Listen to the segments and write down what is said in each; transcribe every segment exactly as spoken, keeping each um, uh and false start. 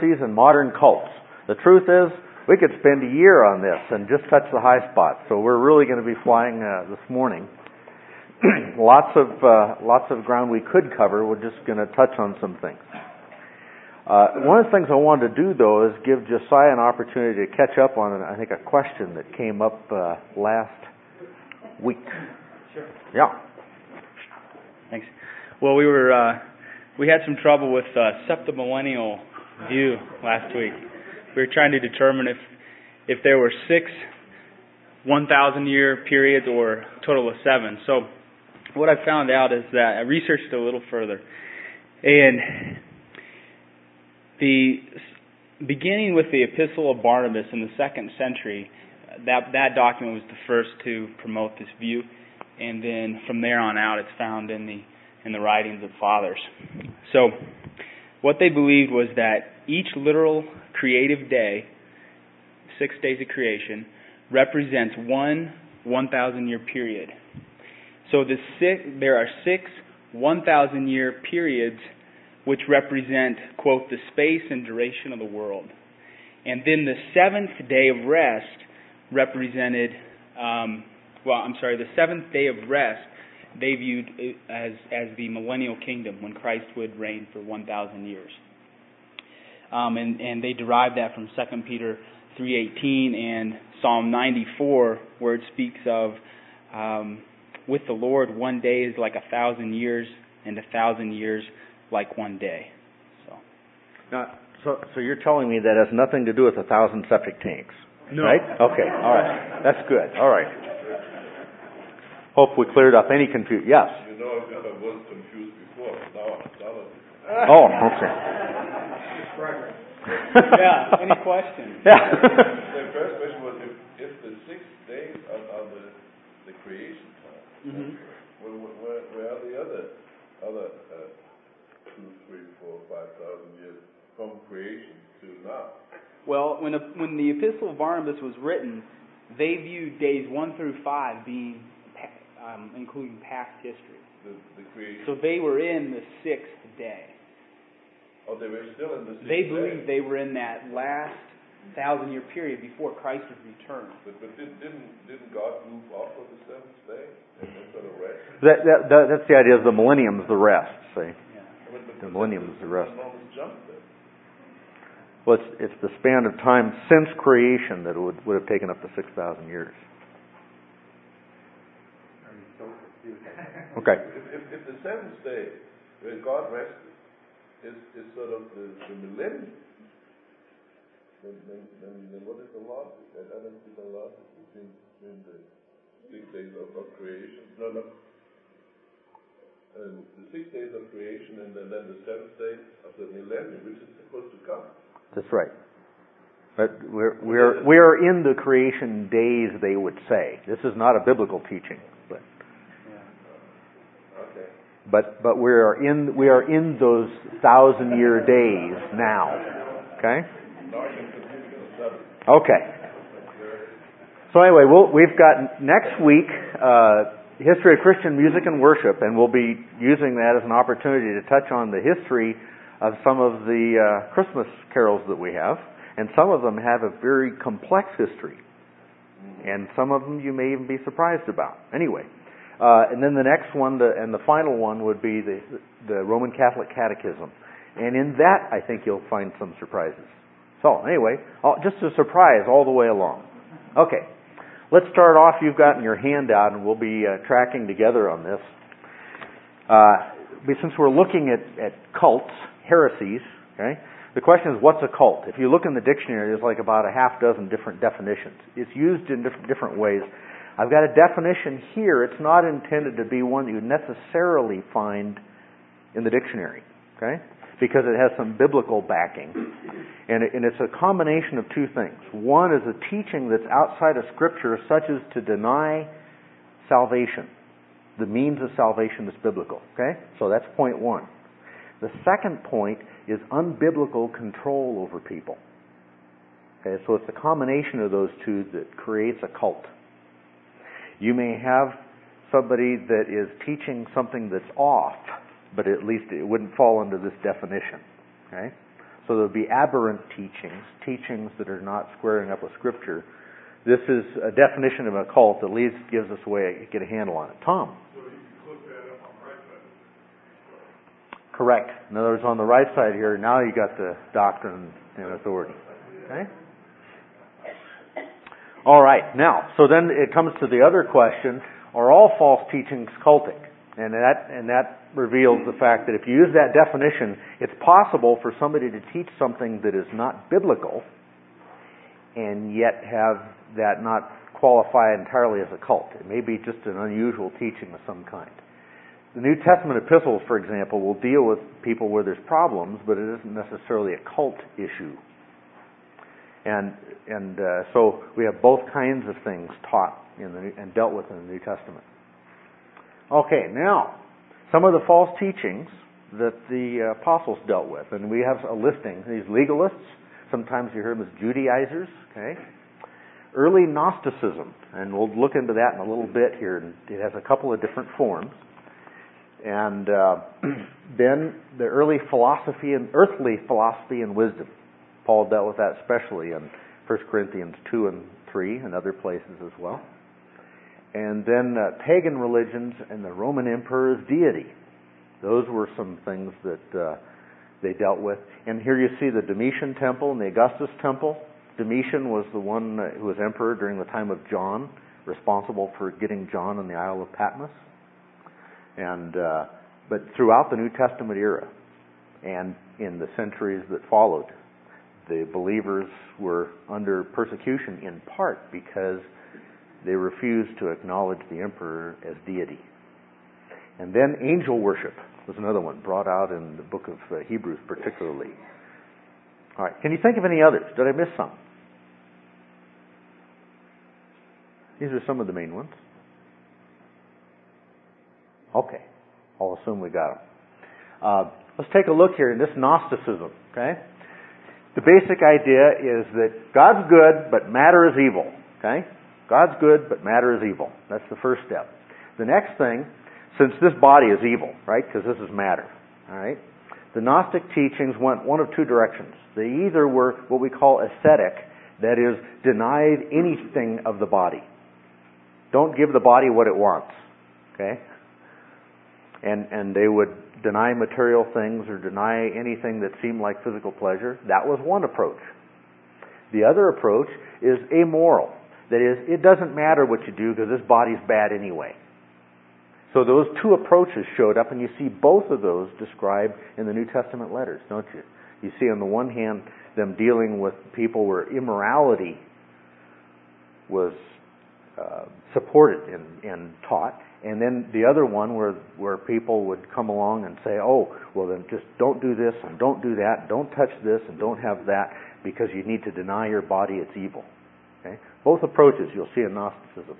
heresies and modern cults. The truth is, we could spend a year on this and just touch the high spots. So we're really going to be flying uh, this morning. lots of uh, lots of ground we could cover. We're just going to touch on some things. Uh, one of the things I wanted to do, though, is give Josiah an opportunity to catch up on, I think, a question that came up uh, last week. Sure. Yeah. Thanks. Well, we were uh, we had some trouble with uh, septimillennial view last week. We were trying to determine if if there were six one thousand year periods or a total of seven. So what I found out is that I researched a little further, and the beginning with the Epistle of Barnabas in the second century, that that document was the first to promote this view, and then from there on out, it's found in the in the writings of fathers. So what they believed was that each literal creative day, six days of creation, represents one one thousand year period. So the six, there are six one thousand year periods which represent, quote, the space and duration of the world. And then the seventh day of rest represented, um, well, I'm sorry, the seventh day of rest they viewed as as the millennial kingdom, when Christ would reign for one thousand years. Um, and, and they derived that from Second Peter three eighteen and Psalm ninety-four, where it speaks of, um, with the Lord, one day is like a thousand years, and a thousand years like one day. So, now, so, so you're telling me that has nothing to do with a thousand septic tanks, no. Right? Okay, all right. That's good. All right. Hope we cleared up any confusion. Yes? You know, I was confused before. Now, now Oh, okay. yeah, any questions? Yeah. The first question was if, if the six days are, are the, the creation time, Mm-hmm. where, where, where are the other other uh, two, three, four, five thousand years from creation to now? Well, when a, when the Epistle of Barnabas was written, they viewed days one through five being um, including past history. The, the creation. So they were in the sixth day. Oh, they were still in the sixth They day. believed they were in that last thousand-year period before Christ would return. But, but did, didn't didn't God move off of the seventh day and then sort of rest? That, that, that, that's the idea of the millennium's the rest, see? Yeah. But, but, The millennium's the rest. enormous jump there. Well, it's, it's the span of time since creation that would, would have taken up to six thousand years. Okay. If, if, if the seventh day, where God rested, is, is sort of the, the millennium, then, then, then, then what is the logic? I don't see the logic between, between the six days of, of creation. No, no. And the six days of creation and then, then the seventh day of the millennium, which is supposed to come. That's right. But we're, we're, we're in the creation days, they would say. This is not a biblical teaching. But Okay. But but we are in we are in those thousand year days now. Okay. Okay. So anyway, we'll, we've got next week uh, history of Christian music and worship, and we'll be using that as an opportunity to touch on the history of some of the uh, Christmas carols that we have, and some of them have a very complex history, and some of them you may even be surprised about. Anyway. Uh, and then the next one, the, and the final one, would be the, the Roman Catholic Catechism. And in that, I think you'll find some surprises. So, anyway, all, just a surprise all the way along. Okay, let's start off. You've gotten your handout, and we'll be uh, tracking together on this. Uh, since we're looking at, at cults, heresies, okay, the question is, what's a cult? If you look in the dictionary, there's like about a half dozen different definitions. It's used in different, different ways. I've got a definition here. It's not intended to be one that you necessarily find in the dictionary, okay? Because it has some biblical backing. And, it, and it's a combination of two things. One is a teaching that's outside of Scripture, such as to deny salvation. The means of salvation is biblical, okay? So that's point one. The second point is unbiblical control over people. Okay, so it's the combination of those two that creates a cult. You may have somebody that is teaching something that's off, but at least it wouldn't fall under this definition. Okay? So there'll be aberrant teachings, teachings that are not squaring up with Scripture. This is a definition of a cult that at least gives us a way to get a handle on it. Tom? So you can click that up on the right side. Correct. In other words, on the right side here, now you got the doctrine and authority. Okay? All right. Now, so then it comes to the other question, are all false teachings cultic? And that and that reveals the fact that if you use that definition, it's possible for somebody to teach something that is not biblical and yet have that not qualify entirely as a cult. It may be just an unusual teaching of some kind. The New Testament epistles, for example, will deal with people where there's problems, but it isn't necessarily a cult issue. And and uh, so we have both kinds of things taught in the, and dealt with in the New Testament. Okay, now, some of the false teachings that the apostles dealt with, and we have a listing. These legalists, sometimes you hear them as Judaizers, okay? Early Gnosticism, and we'll look into that in a little bit here, and it has a couple of different forms. And uh, then the early philosophy and earthly philosophy and wisdom. Paul dealt with that especially in First Corinthians two and three and other places as well. And then uh, pagan religions and the Roman emperor's deity. Those were some things that uh, they dealt with. And here you see the Domitian temple and the Augustus temple. Domitian was the one who was emperor during the time of John, responsible for getting John on the Isle of Patmos. And uh, but throughout the New Testament era and in the centuries that followed, the believers were under persecution in part because they refused to acknowledge the emperor as deity. And then angel worship was another one brought out in the book of uh, Hebrews particularly. All right, can you think of any others? Did I miss some? These are some of the main ones. Okay, I'll assume we got them. Uh, let's take a look here in this Gnosticism, okay? The basic idea is that God's good, but matter is evil, okay? God's good, but matter is evil. That's the first step. The next thing, since this body is evil, right, because this is matter, all right, the Gnostic teachings went one of two directions. They either were what we call ascetic, that is, denied anything of the body. Don't give the body what it wants, okay? And and they would deny material things or deny anything that seemed like physical pleasure. That was one approach. The other approach is amoral. That is, it doesn't matter what you do because this body's bad anyway. So those two approaches showed up, and you see both of those described in the New Testament letters, don't you? You see on the one hand them dealing with people where immorality was uh, supported and, and taught, and then the other one where where people would come along and say, oh, well then just don't do this and don't do that, don't touch this and don't have that because you need to deny your body its evil. Okay? Both approaches you'll see in Gnosticism.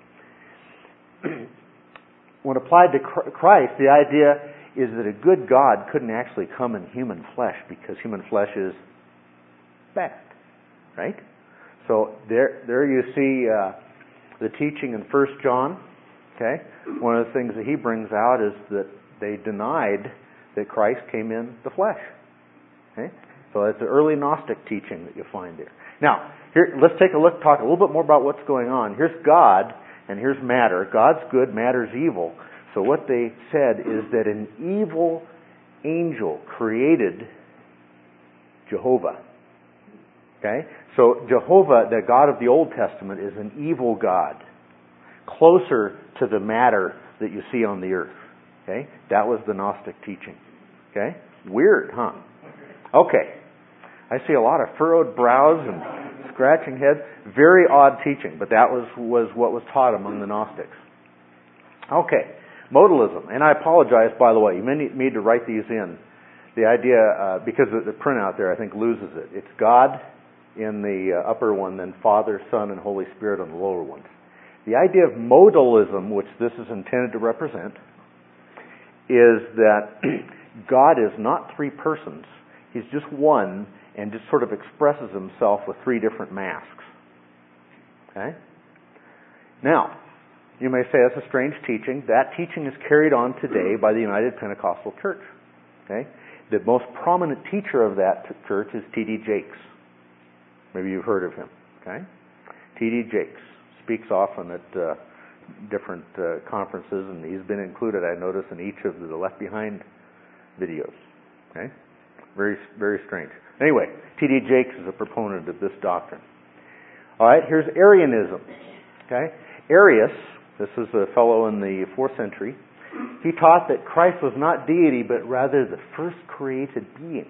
When applied to Christ, the idea is that a good God couldn't actually come in human flesh because human flesh is bad, right? So there, there you see uh, the teaching in First John. Okay, one of the things that he brings out is that they denied that Christ came in the flesh. Okay, so that's the early Gnostic teaching that you find there. Now, here, let's take a look, talk a little bit more about what's going on. Here's God, and here's matter. God's good, matter's evil. So what they said is that an evil angel created Jehovah. Okay? So Jehovah, the God of the Old Testament, is an evil God, closer to the matter that you see on the earth. Okay? That was the Gnostic teaching. Okay? Weird, huh? Okay. I see a lot of furrowed brows and scratching heads. Very odd teaching, but that was, was what was taught among the Gnostics. Okay. Modalism. And I apologize, by the way. You may need to write these in. The idea, uh, because the, the printout there, I think, loses it. It's God in the uh, upper one, then Father, Son, and Holy Spirit on the lower ones. The idea of modalism, which this is intended to represent, is that God is not three persons. He's just one and just sort of expresses himself with three different masks. Okay? Now, you may say that's a strange teaching. That teaching is carried on today by the United Pentecostal Church. Okay? The most prominent teacher of that t- church is T D Jakes. Maybe you've heard of him. Okay, T D Jakes speaks often at uh, different uh, conferences, and he's been included, I notice, in each of the Left Behind videos. Okay, very very strange. Anyway, T D Jakes is a proponent of this doctrine. All right, here's Arianism. Okay, Arius, this is a fellow in the fourth century. He taught that Christ was not deity, but rather the first created being.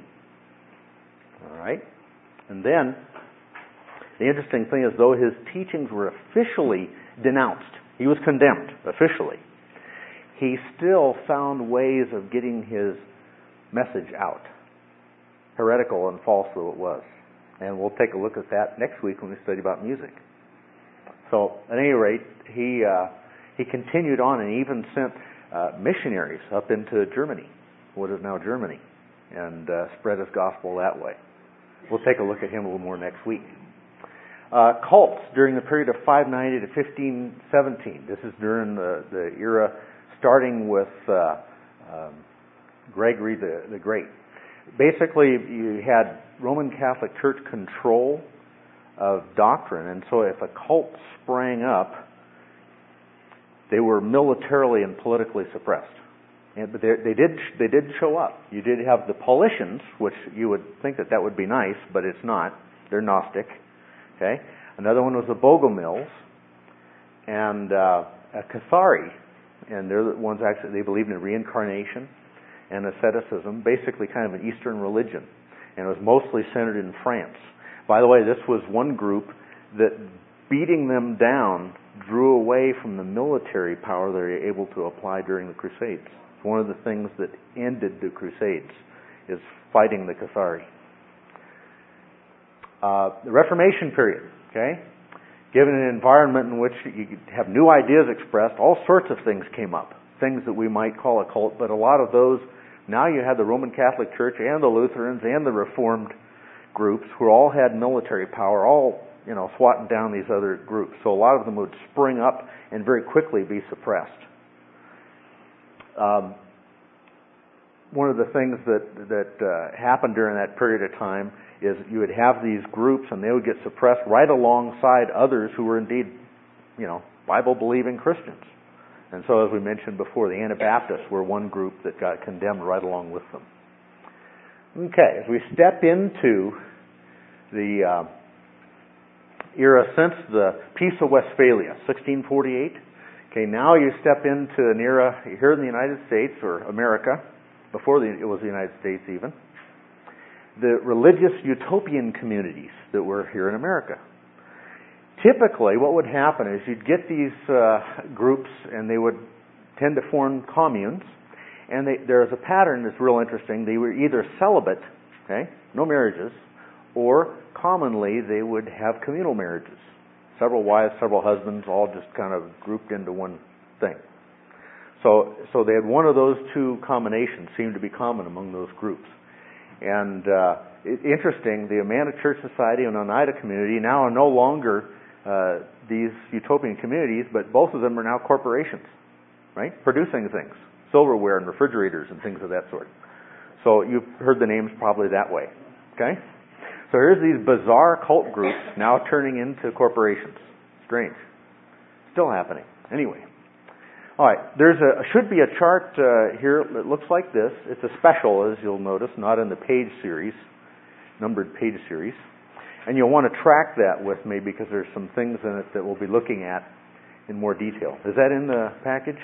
All right? And then, the interesting thing is, though his teachings were officially denounced, he was condemned officially, he still found ways of getting his message out. Heretical and false though it was. And we'll take a look at that next week when we study about music. So, at any rate, he, uh, he continued on and even sent Uh, missionaries up into Germany, what is now Germany, and uh, spread his gospel that way. We'll take a look at him a little more next week. Uh, cults during the period of five ninety to fifteen seventeen. This is during the, the era starting with uh, um, Gregory the, the Great. Basically, you had Roman Catholic Church control of doctrine, and so if a cult sprang up, they were militarily and politically suppressed. And, but they, they did they did show up. You did have the Paulicians, which you would think that that would be nice, but it's not. They're Gnostic. Okay. Another one was the Bogomils and uh, a Cathari, and they're the ones actually they believed in reincarnation and asceticism, basically kind of an Eastern religion, and it was mostly centered in France. By the way, this was one group that beating them down drew away from the military power they were able to apply during the Crusades. It's one of the things that ended the Crusades, is fighting the Cathari. Uh, the Reformation period, okay? Given an environment in which you could have new ideas expressed, all sorts of things came up, things that we might call a cult, but a lot of those, now you had the Roman Catholic Church and the Lutherans and the Reformed groups who all had military power, all you know, swatting down these other groups. So a lot of them would spring up and very quickly be suppressed. Um, one of the things that that uh, happened during that period of time is you would have these groups, and they would get suppressed right alongside others who were indeed, you know, Bible-believing Christians. And so, as we mentioned before, the Anabaptists were one group that got condemned right along with them. Okay, as we step into the uh, era since the Peace of Westphalia, sixteen forty-eight. Okay, now you step into an era here in the United States, or America, before the, it was the United States even, the religious utopian communities that were here in America. Typically, what would happen is you'd get these uh, groups, and they would tend to form communes, and they, there's a pattern that's real interesting. They were either celibate, okay, no marriages, or commonly they would have communal marriages. Several wives, several husbands, all just kind of grouped into one thing. So so they had one of those two combinations seemed to be common among those groups. And uh, it, interesting, the Amana Church Society and Oneida Community now are no longer uh, these utopian communities, but both of them are now corporations, right? Producing things, silverware and refrigerators and things of that sort. So you've heard the names probably that way, okay? So here's these bizarre cult groups now turning into corporations. Strange. Still happening. Anyway. All right. There's a should be a chart uh, here that looks like this. It's a special, as you'll notice, not in the page series, numbered page series. And you'll want to track that with me because there's some things in it that we'll be looking at in more detail. Is that in the package?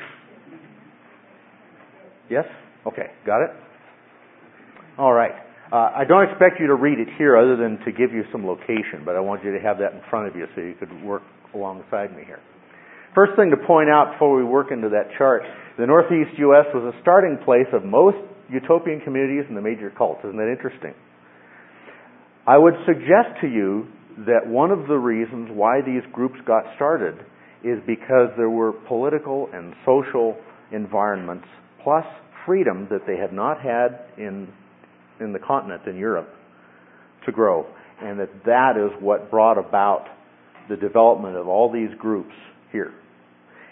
Yes? Okay. Got it? All right. Uh, I don't expect you to read it here other than to give you some location, but I want you to have that in front of you so you could work alongside me here. First thing to point out before we work into that chart, the Northeast U S was a starting place of most utopian communities and the major cults. Isn't that interesting? I would suggest to you that one of the reasons why these groups got started is because there were political and social environments plus freedom that they had not had in in the continent, in Europe, to grow. And that that is what brought about the development of all these groups here.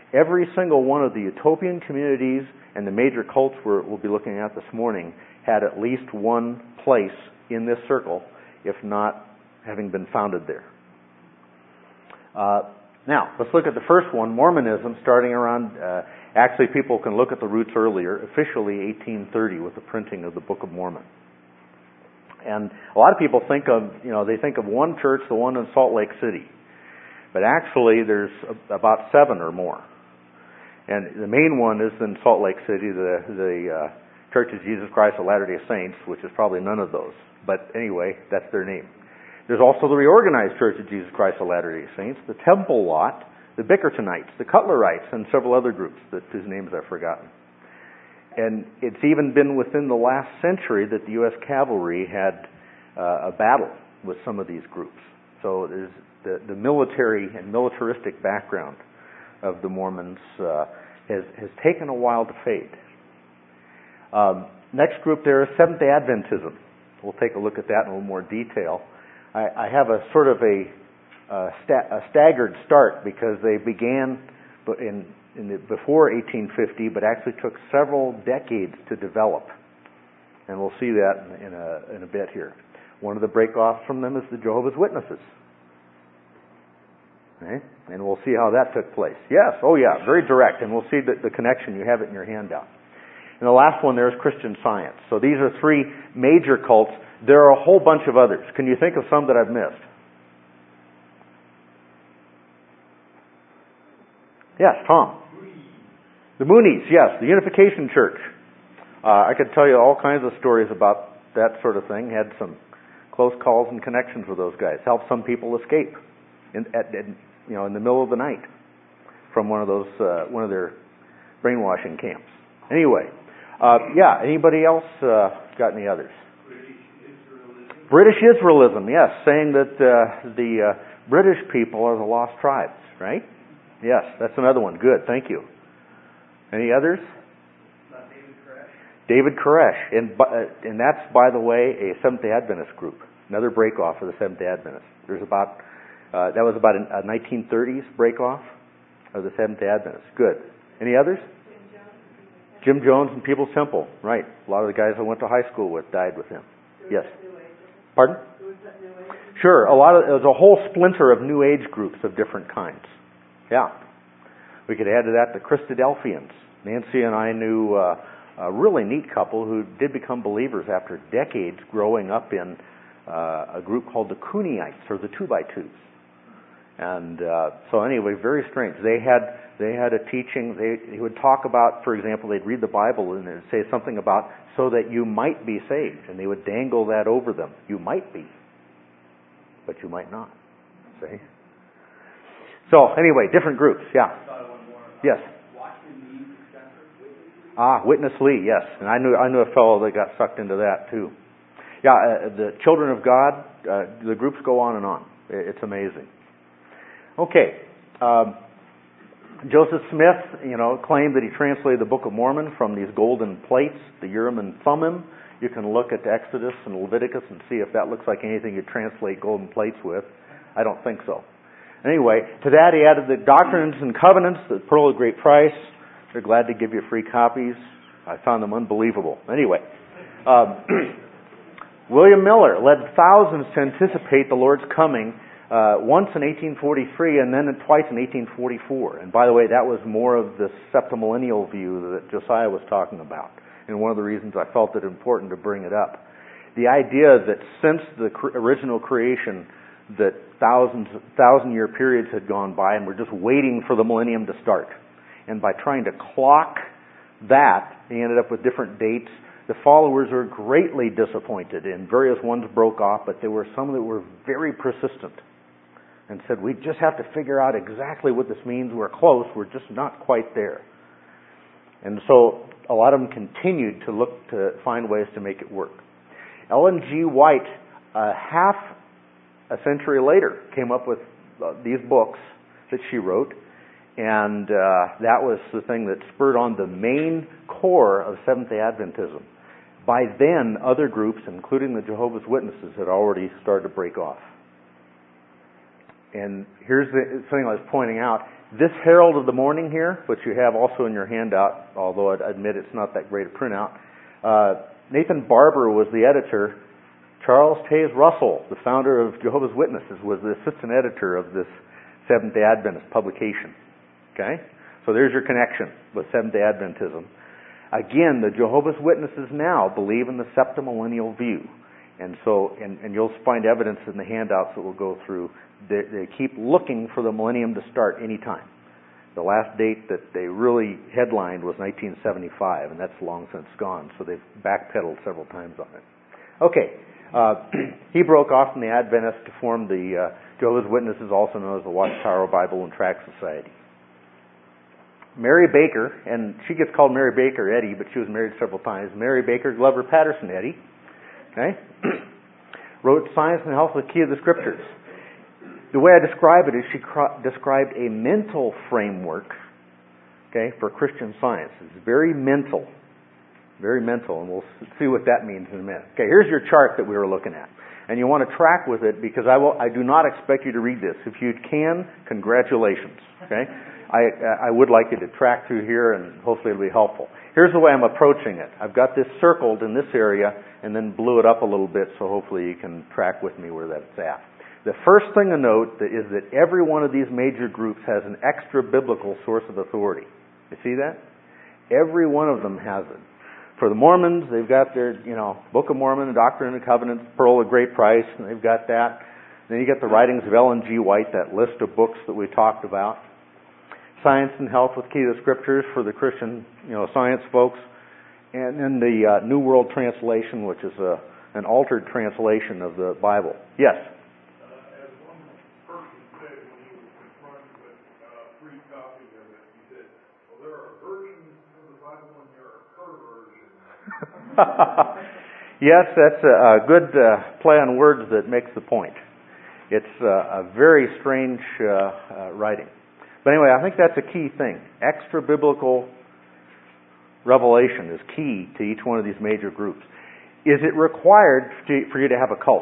every single one of the utopian communities and the major cults we're, we'll be looking at this morning had at least one place in this circle, if not having been founded there. Uh, now, let's look at the first one, Mormonism, starting around, uh, actually people can look at the roots earlier, officially eighteen thirty with the printing of the Book of Mormon. And a lot of people think of, you know, they think of one church, the one in Salt Lake City. But actually there's about seven or more. And the main one is in Salt Lake City, the, the uh, Church of Jesus Christ of Latter-day Saints, which is probably none of those. But anyway, that's their name. There's also the Reorganized Church of Jesus Christ of Latter-day Saints, the Temple Lot, the Bickertonites, the Cutlerites, and several other groups that, whose names I've forgotten. And it's even been within the last century that the U S Cavalry had uh, a battle with some of these groups. So there's the, the military and militaristic background of the Mormons uh, has, has taken a while to fade. Um, next group there is Seventh-day Adventism. We'll take a look at that in a little more detail. I, I have a sort of a, a, sta- a staggered start because they began in, in the, before eighteen fifty, but actually took several decades to develop. And we'll see that in a, in a bit here. One of the break-offs from them is the Jehovah's Witnesses. Okay? And we'll see how that took place. Yes, oh yeah, very direct. And we'll see the, the connection. You have it in your handout. And the last one there is Christian Science. So these are three major cults. There are a whole bunch of others. Can you think of some that I've missed? Yes, Tom. The Moonies, yes, the Unification Church. Uh, I could tell you all kinds of stories about that sort of thing. Had some close calls and connections with those guys. Helped some people escape in, at, in, you know, in the middle of the night from one of those, uh, one of their brainwashing camps. Anyway, uh, yeah. Anybody else uh, got any others? British Israelism, yes, saying that uh, the uh, British people are the lost tribes, right? Yes, that's another one. Good, thank you. Any others? David Koresh. David Koresh, and uh, and that's, by the way, a Seventh-day Adventist group. Another break-off of the Seventh-day Adventists. There's about uh, that was about a nineteen thirties break-off of the Seventh-day Adventists. Good. Any others? Jim Jones and People's Temple, right? A lot of the guys I went to high school with died with him. Yes. Pardon? Sure. A lot of there's a whole splinter of New Age groups of different kinds. Yeah. We could add to that the Christadelphians. Nancy and I knew uh, a really neat couple who did become believers after decades growing up in uh, a group called the Cooneyites, or the Two by Twos. And uh, so anyway, very strange. They had they had a teaching. They, they would talk about, for example, they'd read the Bible and they'd say something about so that you might be saved, and they would dangle that over them. You might be, but you might not. See? So anyway, different groups. Yeah. Yes. Ah, Witness Lee. Yes, and I knew I knew a fellow that got sucked into that too. Yeah, uh, the Children of God. Uh, the groups go on and on. It's amazing. Okay. Um, Joseph Smith, you know, claimed that he translated the Book of Mormon from these golden plates, the Urim and Thummim. You can look at the Exodus and Leviticus and see if that looks like anything you translate golden plates with. I don't think so. Anyway, to that he added the Doctrines and Covenants, the Pearl of Great Price. They're glad to give you free copies. I found them unbelievable. Anyway, um, William Miller led thousands to anticipate the Lord's coming uh, once in eighteen forty-three and then twice in eighteen forty-four. And by the way, that was more of the septimillennial view that Josiah was talking about. And one of the reasons I felt it important to bring it up. The idea that since the cre- original creation, that thousands, thousand-year periods had gone by and we're just waiting for the millennium to start. And by trying to clock that, they ended up with different dates. The followers were greatly disappointed, and various ones broke off, but there were some that were very persistent and said, we just have to figure out exactly what this means. We're close. We're just not quite there. And so a lot of them continued to look to find ways to make it work. Ellen G. White, a half a century later, came up with uh, these books that she wrote, and uh, that was the thing that spurred on the main core of Seventh-day Adventism. By then, other groups, including the Jehovah's Witnesses, had already started to break off. And here's the thing I was pointing out. This Herald of the Morning here, which you have also in your handout, although I admit it's not that great a printout, uh, Nathan Barber was the editor. Charles Taze Russell, the founder of Jehovah's Witnesses, was the assistant editor of this Seventh-day Adventist publication. Okay? So there's your connection with Seventh-day Adventism. Again, the Jehovah's Witnesses now believe in the septimillennial view. And so, and, and you'll find evidence in the handouts that we'll go through. They, they keep looking for the millennium to start any time. The last date that they really headlined was nineteen seventy-five, and that's long since gone. So they've backpedaled several times on it. Okay. Uh, he broke off from the Adventists to form the uh, Jehovah's Witnesses, also known as the Watchtower Bible and Tract Society. Mary Baker, and she gets called Mary Baker Eddy, but she was married several times. Mary Baker Glover Patterson Eddy, okay, wrote Science and Health, the Key of the Scriptures. The way I describe it is she cr- described a mental framework, okay, for Christian Science. It's very mental, very mental, and we'll see what that means in a minute. Okay, here's your chart that we were looking at, and you want to track with it because I will. I do not expect you to read this. If you can, congratulations. Okay. I, I would like you to track through here, and hopefully it'll be helpful. Here's the way I'm approaching it. I've got this circled in this area and then blew it up a little bit, so hopefully you can track with me where that's at. The first thing to note is that every one of these major groups has an extra biblical source of authority. You see that? Every one of them has it. For the Mormons, they've got their, you know, Book of Mormon, Doctrine and Covenants, Pearl of Great Price, and they've got that. Then you get the writings of Ellen G. White, that list of books that we talked about. Science and Health with Key to the Scriptures for the Christian, you know, science folks. And then the uh, New World Translation, which is a, an altered translation of the Bible. Yes? Uh, as one person said when he was confronted with uh, free copies of it, he said, well, there are versions of the Bible and there are perversions. Yes, that's a, a good uh, play on words that makes the point. It's uh, a very strange uh, uh, writing. But anyway, I think that's a key thing. Extra biblical revelation is key to each one of these major groups. Is it required for you to have a cult?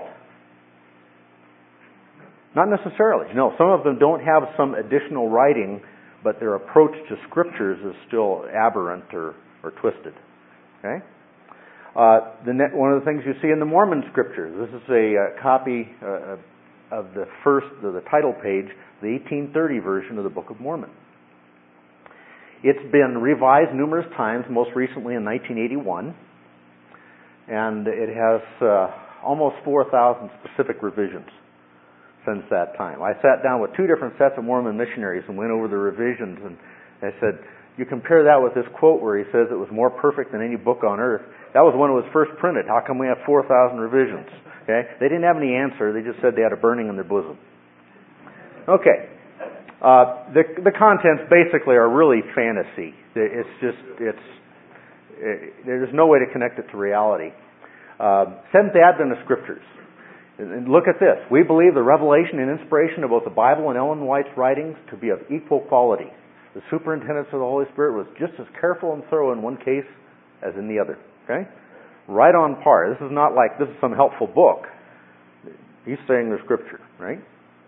Not necessarily. No, some of them don't have some additional writing, but their approach to scriptures is still aberrant or, or twisted. Okay? Uh, the net, one of the things you see in the Mormon scriptures, this is a uh, copy uh, of the first, of the title page, the eighteen thirty version of the Book of Mormon. It's been revised numerous times, most recently in nineteen eighty-one, and it has uh, almost four thousand specific revisions since that time. I sat down with two different sets of Mormon missionaries and went over the revisions, and I said, you compare that with this quote where he says it was more perfect than any book on earth. That was when it was first printed. How come we have four thousand revisions? Okay? They didn't have any answer. They just said they had a burning in their bosom. Okay. Uh, the the contents basically are really fantasy. It's just, it's, it, there's no way to connect it to reality. Uh, Seventh-day Adventist Scriptures. And look at this. We believe the revelation and inspiration of both the Bible and Ellen White's writings to be of equal quality. The superintendence of the Holy Spirit was just as careful and thorough in one case as in the other. Okay? Right on par. This is not like this is some helpful book. He's saying the Scripture, right?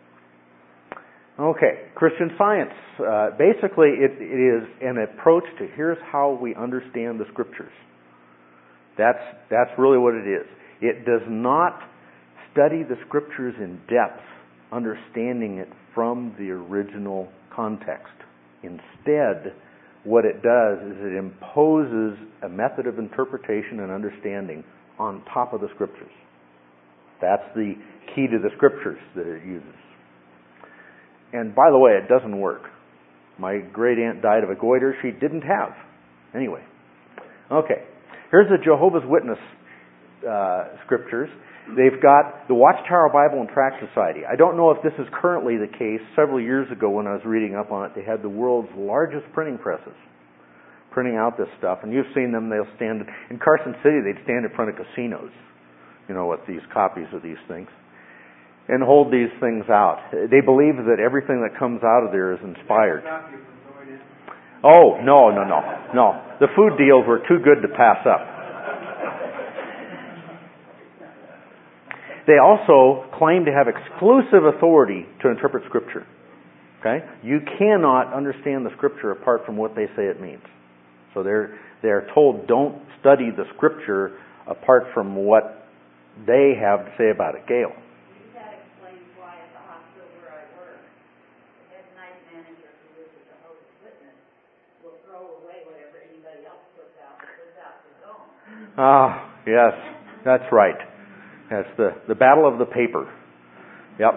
Okay, Christian Science. Uh, basically, it, it is an approach to here's how we understand the Scriptures. That's that's really what it is. It does not study the Scriptures in depth, understanding it from the original context. Instead, what it does is it imposes a method of interpretation and understanding on top of the Scriptures. That's the key to the Scriptures that it uses. And by the way, it doesn't work. My great aunt died of a goiter she didn't have. Anyway. Okay. Here's the Jehovah's Witness uh, scriptures. They've got the Watchtower Bible and Tract Society. I don't know if this is currently the case. Several years ago when I was reading up on it, they had the world's largest printing presses printing out this stuff. And you've seen them. They'll stand in Carson City. They'd stand in front of casinos, you know, with these copies of these things, and hold these things out. They believe that everything that comes out of there is inspired. Oh, no, no, no, no. The food deals were too good to pass up. They also claim to have exclusive authority to interpret Scripture. Okay? You cannot understand the Scripture apart from what they say it means. So they're they're told, don't study the Scripture apart from what they have to say about it. Gail. That explains why at the hospital where I work, the head night manager who is a Jehovah's Witness will throw away whatever anybody else puts out and puts out his own. Ah, yes, that's right. That's the, the battle of the paper. Yep.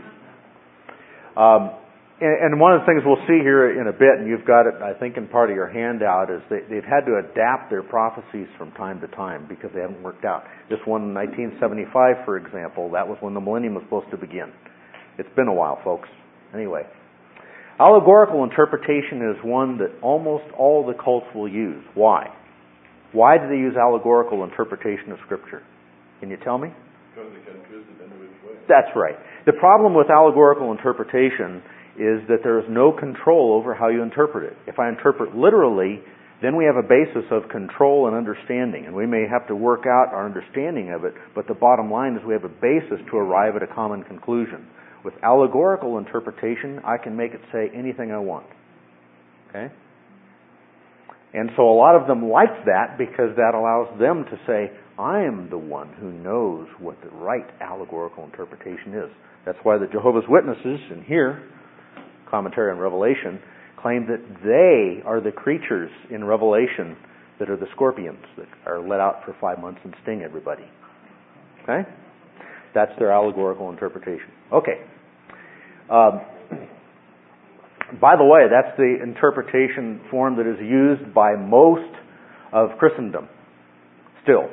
Um, and, and one of the things we'll see here in a bit, and you've got it, I think, in part of your handout, is they, they've had to adapt their prophecies from time to time because they haven't worked out. This one in nineteen seventy-five, for example, that was when the millennium was supposed to begin. It's been a while, folks. Anyway. Allegorical interpretation is one that almost all the cults will use. Why? Why do they use allegorical interpretation of Scripture? Can you tell me? Because they can twist it any which way. That's right. The problem with allegorical interpretation is that there is no control over how you interpret it. If I interpret literally, then we have a basis of control and understanding, and we may have to work out our understanding of it, but the bottom line is we have a basis to arrive at a common conclusion. With allegorical interpretation, I can make it say anything I want. Okay? And so a lot of them like that because that allows them to say, I am the one who knows what the right allegorical interpretation is. That's why the Jehovah's Witnesses, in here, commentary on Revelation, claim that they are the creatures in Revelation that are the scorpions that are let out for five months and sting everybody. Okay? That's their allegorical interpretation. Okay. Um, by the way, that's the interpretation form that is used by most of Christendom still.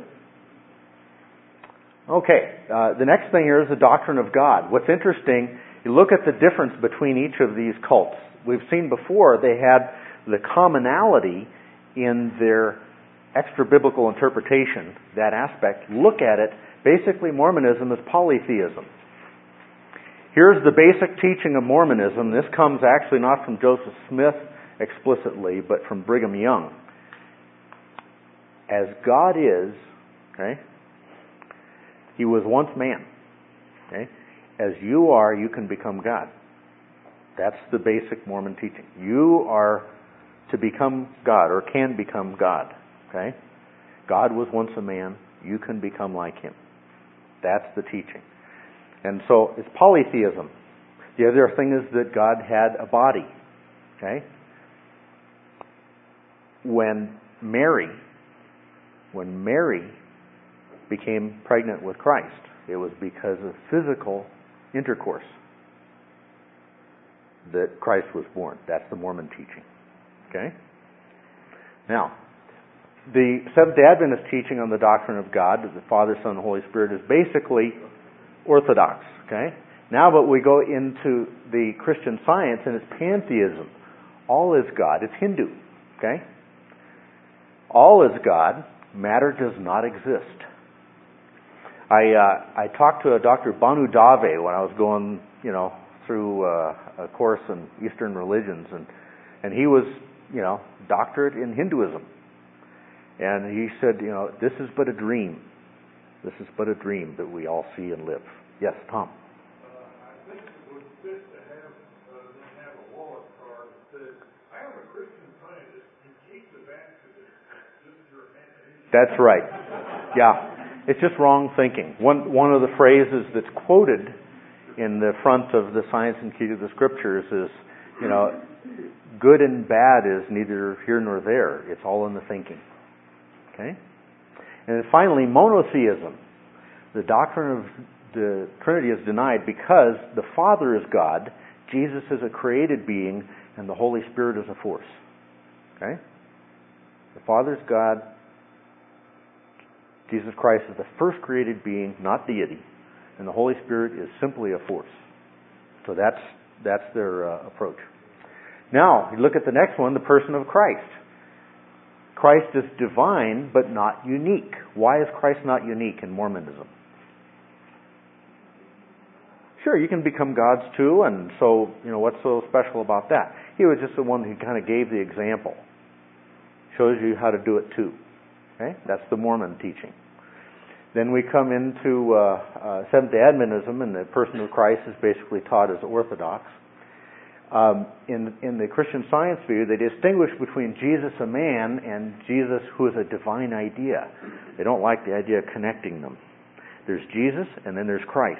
Okay, uh, the next thing here is the doctrine of God. What's interesting, you look at the difference between each of these cults. We've seen before they had the commonality in their extra-biblical interpretation, that aspect. Look at it. Basically, Mormonism is polytheism. Here's the basic teaching of Mormonism. This comes actually not from Joseph Smith explicitly, but from Brigham Young. As God is, okay, He was once man. Okay? As you are, you can become God. That's the basic Mormon teaching. You are to become God, or can become God. Okay? God was once a man. You can become like Him. That's the teaching. And so it's polytheism. The other thing is that God had a body. Okay? When Mary, when Mary became pregnant with Christ, it was because of physical intercourse that Christ was born. That's the Mormon teaching. Okay? Now, the Seventh-day Adventist teaching on the doctrine of God, that the Father, Son, and Holy Spirit, is basically orthodox. Okay? Now, but we go into the Christian Science, and it's pantheism. All is God. It's Hindu. Okay? All is God. Matter does not exist. I uh, I talked to a Doctor Banu Dave when I was going, you know, through uh, a course in Eastern religions, and and he was, you know, doctorate in Hinduism, and he said, you know, this is but a dream. This is but a dream that we all see and live. Yes, Tom. Uh, I think it would fit to have uh, them have a wallet card that says, "I am a Christian Scientist and keep the baptism." Just your hand. That's right. Yeah, it's just wrong thinking. One one of the phrases that's quoted in the front of the Science and Key to the Scriptures is, you know, good and bad is neither here nor there. It's all in the thinking. Okay? And then finally, monotheism. The doctrine of the Trinity is denied because the Father is God, Jesus is a created being, and the Holy Spirit is a force. Okay? The Father is God. Jesus Christ is the first created being, not deity, and the Holy Spirit is simply a force. So that's that's their uh, approach. Now, you look at the next one, the person of Christ. Christ is divine, but not unique. Why is Christ not unique in Mormonism? Sure, you can become gods too, and so, you know, what's so special about that? He was just the one who kind of gave the example. Shows you how to do it too. Okay? That's the Mormon teaching. Then we come into uh, uh, Seventh-day Adventism, and the person of Christ is basically taught as orthodox. Um, in, in the Christian Science view, they distinguish between Jesus a man and Jesus who is a divine idea. They don't like the idea of connecting them. There's Jesus and then there's Christ.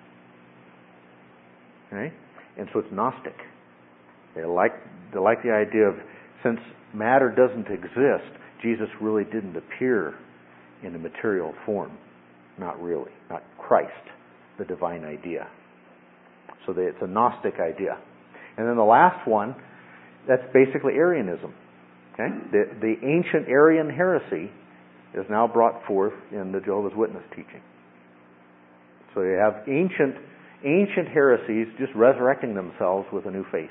Okay? And so it's Gnostic. They like, they like the idea of, since matter doesn't exist, Jesus really didn't appear in a material form. Not really. Not Christ, the divine idea. So they, it's a Gnostic idea. And then the last one, that's basically Arianism. Okay? The, the ancient Arian heresy is now brought forth in the Jehovah's Witness teaching. So you have ancient, ancient heresies just resurrecting themselves with a new face.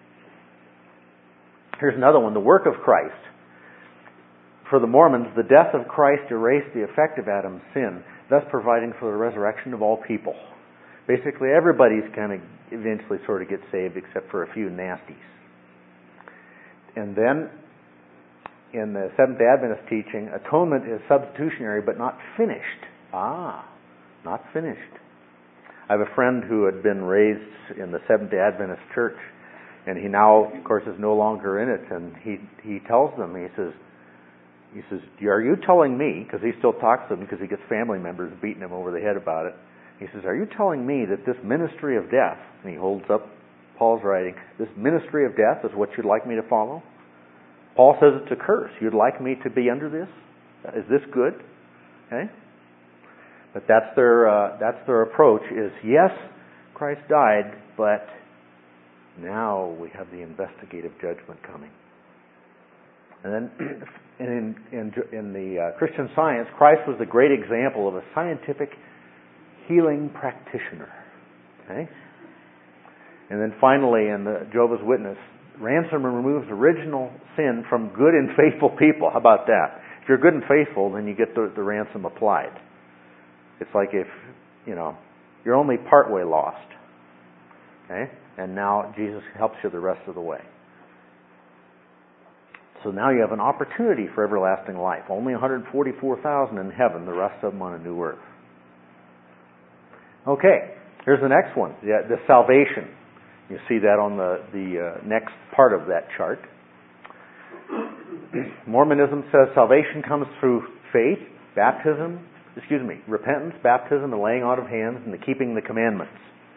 Here's another one, the work of Christ. For the Mormons, the death of Christ erased the effect of Adam's sin, thus providing for the resurrection of all people. Basically, everybody's kind of eventually sort of gets saved except for a few nasties. And then, in the Seventh-day Adventist teaching, atonement is substitutionary but not finished. Ah, not finished. I have a friend who had been raised in the Seventh-day Adventist church, and he now, of course, is no longer in it. And he he tells them, he says, he says, "Are you telling me?" Because he still talks to them because he gets family members beating him over the head about it. He says, "Are you telling me that this ministry of death," and he holds up Paul's writing, "this ministry of death is what you'd like me to follow? Paul says it's a curse. You'd like me to be under this? Is this good?" Okay? But that's their uh, that's their approach. Is yes, Christ died, but now we have the investigative judgment coming. And then, in in in the uh, Christian Science, Christ was the great example of a scientific healing practitioner. Okay? And then finally, in the Jehovah's Witness, ransom removes original sin from good and faithful people. How about that? If you're good and faithful, then you get the, the ransom applied. It's like if, you know, you're only partway lost. Okay? And now Jesus helps you the rest of the way. So now you have an opportunity for everlasting life. Only one hundred forty-four thousand in heaven, the rest of them on a new earth. Okay, here's the next one, the, the salvation. You see that on the, the uh, next part of that chart. Mormonism says salvation comes through faith, baptism, excuse me, repentance, baptism, the laying on of hands, and the keeping the commandments.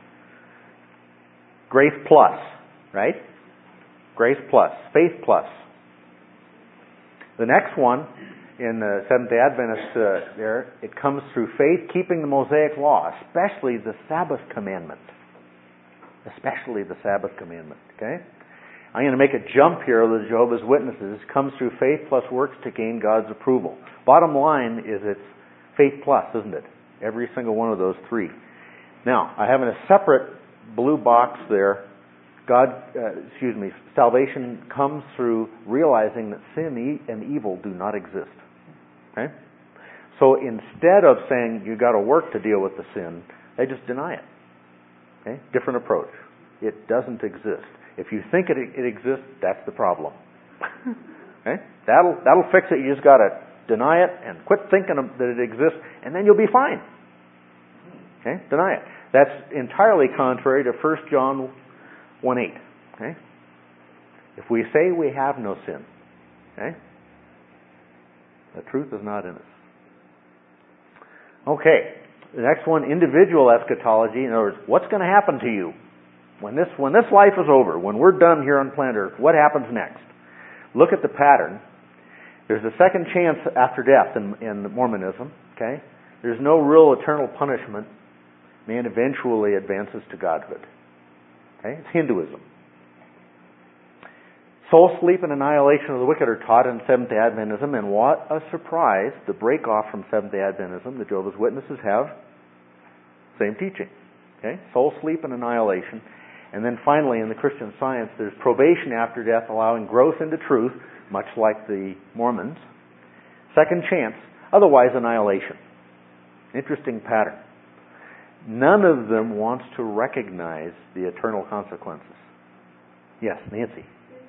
Grace plus, right? Grace plus, faith plus. The next one, in the Seventh-day Adventist uh, there, it comes through faith, keeping the Mosaic law, especially the Sabbath commandment. Especially the Sabbath commandment, okay? I'm going to make a jump here of the Jehovah's Witnesses. It comes through faith plus works to gain God's approval. Bottom line is it's faith plus, isn't it? Every single one of those three. Now, I have in a separate blue box there, God, uh, excuse me, salvation comes through realizing that sin and evil do not exist. Okay? So instead of saying you got to work to deal with the sin, they just deny it. Okay? Different approach. It doesn't exist. If you think it, it exists, that's the problem. Okay? That'll that'll fix it. You just got to deny it and quit thinking that it exists, and then you'll be fine. Okay? Deny it. That's entirely contrary to First John one eight. Okay? If we say we have no sin, okay, the truth is not in us. Okay. The next one, individual eschatology. In other words, what's going to happen to you when this when this life is over? When we're done here on planet Earth, what happens next? Look at the pattern. There's a second chance after death in, in Mormonism. Okay, there's no real eternal punishment. Man eventually advances to godhood. Okay, it's Hinduism. Soul sleep and annihilation of the wicked are taught in Seventh-day Adventism, and what a surprise, the break off from Seventh-day Adventism, the Jehovah's Witnesses have same teaching. Okay, soul sleep and annihilation. And then finally, in the Christian Science, there's probation after death, allowing growth into truth, much like the Mormons. Second chance, otherwise annihilation. Interesting pattern. None of them wants to recognize the eternal consequences. Yes, Nancy.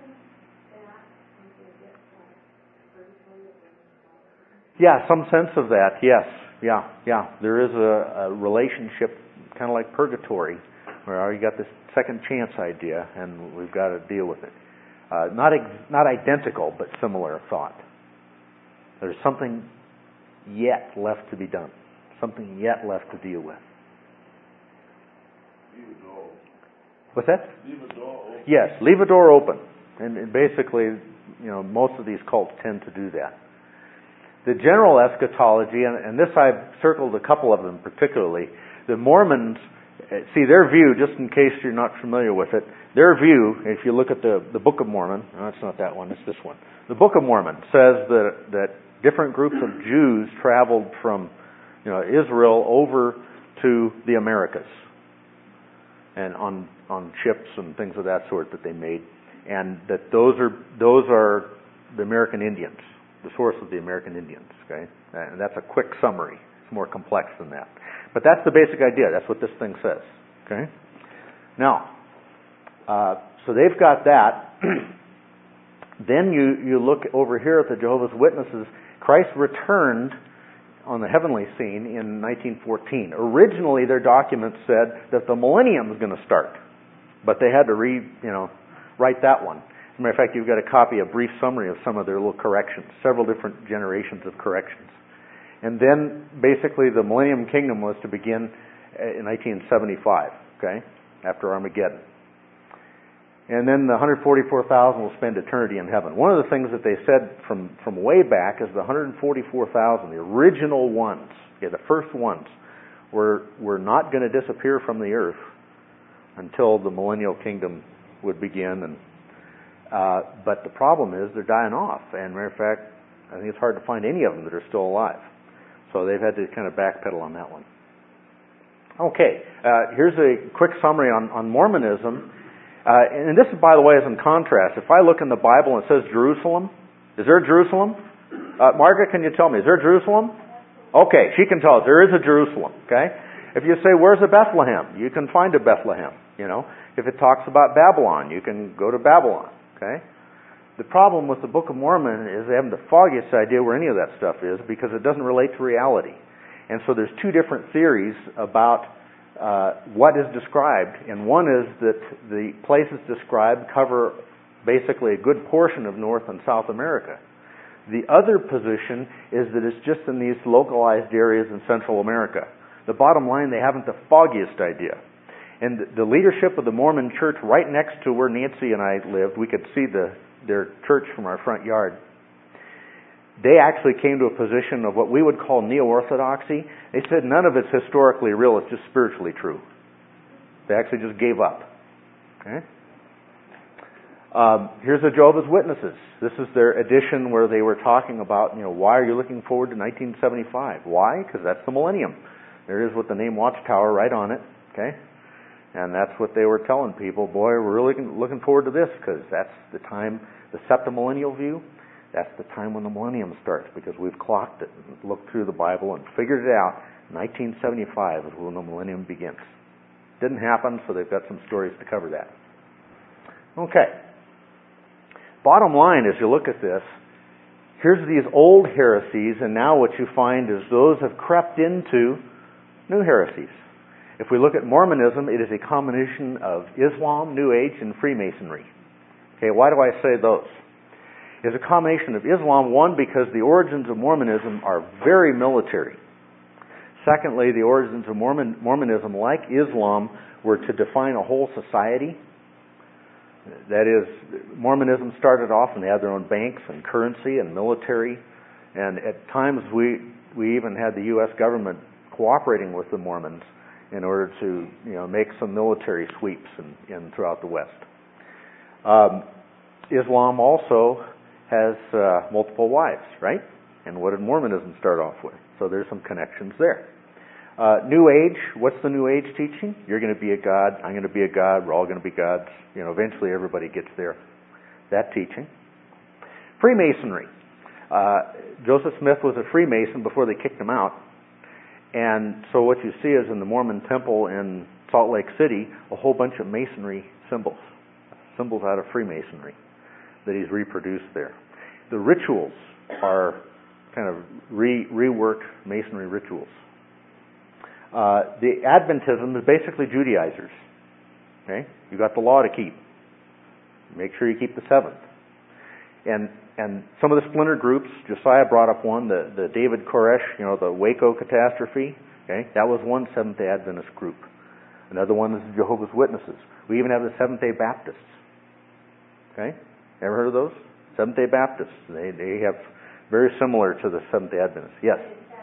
Yeah, some sense of that, yes. Yeah, yeah. There is a, a relationship, kind of like purgatory, Well, you got this second chance idea, and we've got to deal with it. Uh, not ex- not identical, but similar thought. There's something yet left to be done. Something yet left to deal with. Leave a door. What's that? Leave a door open. Yes, leave a door open. And, and basically, you know, most of these cults tend to do that. The general eschatology, and, and this I've circled a couple of them particularly, the Mormons, see their view, just in case you're not familiar with it, their view, if you look at the, the Book of Mormon, no, it's not that one, it's this one. The Book of Mormon says that, that different groups of Jews traveled from, you know, Israel over to the Americas, and on on ships and things of that sort that they made, and that those are those are the American Indians, the source of the American Indians. Okay, and that's a quick summary. It's more complex than that, but that's the basic idea. That's what this thing says. Okay, now, uh, so they've got that. Then you you look over here at the Jehovah's Witnesses. Christ returned on the heavenly scene in nineteen fourteen. Originally, their documents said that the millennium was going to start, but they had to re, you know, write that one. As a matter of fact, you've got a copy, a brief summary of some of their little corrections, several different generations of corrections. And then, basically, the Millennium Kingdom was to begin in nineteen seventy-five, okay, after Armageddon. And then the one hundred forty-four thousand will spend eternity in heaven. One of the things that they said from, from way back is the one hundred forty-four thousand, the original ones, okay, the first ones, were, were not going to disappear from the earth until the millennial kingdom would begin. And uh, but the problem is they're dying off. And matter of fact, I think it's hard to find any of them that are still alive. So they've had to kind of backpedal on that one. Okay, uh, here's a quick summary on, on Mormonism. Uh, and this, by the way, is in contrast. If I look in the Bible and it says Jerusalem, is there Jerusalem? Uh, Margaret, can you tell me, is there Jerusalem? Okay, she can tell us. There is a Jerusalem, okay? If you say, where's a Bethlehem? You can find a Bethlehem, you know. If it talks about Babylon, you can go to Babylon, okay? The problem with the Book of Mormon is they haven't the foggiest idea where any of that stuff is because it doesn't relate to reality. And so there's two different theories about Uh, what is described, and one is that the places described cover basically a good portion of North and South America. The other position is that it's just in these localized areas in Central America. The bottom line, they haven't the foggiest idea. And the leadership of the Mormon church right next to where Nancy and I lived, we could see the their church from our front yard. They actually came to a position of what we would call neo-orthodoxy. They said none of it's historically real, it's just spiritually true. They actually just gave up. Okay? Um, here's the Jehovah's Witnesses. This is their edition where they were talking about, you know, why are you looking forward to nineteen seventy-five? Why? Because that's the millennium. There is with the name Watchtower right on it. Okay? And that's what they were telling people. Boy, we're really looking forward to this because that's the time, the septimillennial view. That's the time when the millennium starts because we've clocked it and looked through the Bible and figured it out. nineteen seventy-five is when the millennium begins. Didn't happen, so they've got some stories to cover that. Okay. Bottom line, as you look at this, here's these old heresies, and now what you find is those have crept into new heresies. If we look at Mormonism, it is a combination of Islam, New Age, and Freemasonry. Okay, why do I say those? Is a combination of Islam, one, because the origins of Mormonism are very military. Secondly, the origins of Mormon, Mormonism, like Islam, were to define a whole society. That is, Mormonism started off and they had their own banks and currency and military. And at times we we even had the U S government cooperating with the Mormons in order to, you know, make some military sweeps in, in throughout the West. Um, Islam also has uh, multiple wives, right? And what did Mormonism start off with? So there's some connections there. Uh, New Age, what's the New Age teaching? You're going to be a god, I'm going to be a god, we're all going to be gods. You know, eventually everybody gets there. That teaching. Freemasonry. Uh, Joseph Smith was a Freemason before they kicked him out. And so what you see is in the Mormon temple in Salt Lake City, a whole bunch of masonry symbols. Symbols out of Freemasonry that he's reproduced there. The rituals are kind of re, reworked Masonry rituals. Uh, the Adventism is basically Judaizers. Okay? You got the law to keep. Make sure you keep the seventh. And and some of the splinter groups, Josiah brought up one, the, the David Koresh, you know, the Waco catastrophe. Okay? That was one Seventh-day Adventist group. Another one is the Jehovah's Witnesses. We even have the Seventh-day Baptists. Okay? Ever heard of those? Seventh-day Baptists. They they have very similar to the Seventh-day Adventists. Yes?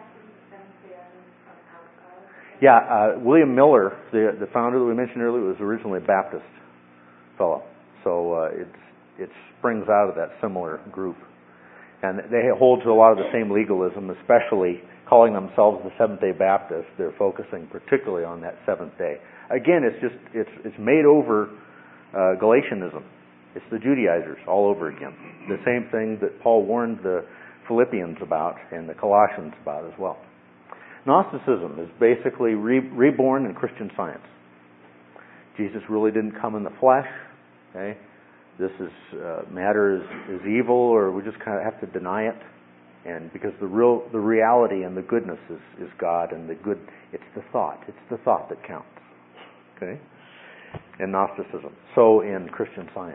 Yeah, uh, William Miller, the the founder that we mentioned earlier, was originally a Baptist fellow. So uh, it's it springs out of that similar group. And they hold to a lot of the same legalism, especially calling themselves the Seventh-day Baptists. They're focusing particularly on that seventh day. Again, it's just it's it's made over uh, Galatianism. It's the Judaizers all over again. The same thing that Paul warned the Philippians about and the Colossians about as well. Gnosticism is basically re- reborn in Christian Science. Jesus really didn't come in the flesh. Okay, this is uh, matter is, is evil, or we just kind of have to deny it. And because the real, the reality and the goodness is, is God, and the good, it's the thought. It's the thought that counts. Okay, in Gnosticism. So in Christian Science.